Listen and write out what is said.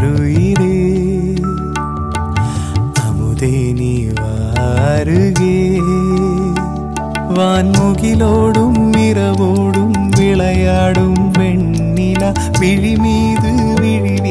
ஓருயிரே அமுதே நீ வாருகே வான்முகிலோடும் இரவோடும் விளையாடும் வெண்ணிலா விழி மீது விழி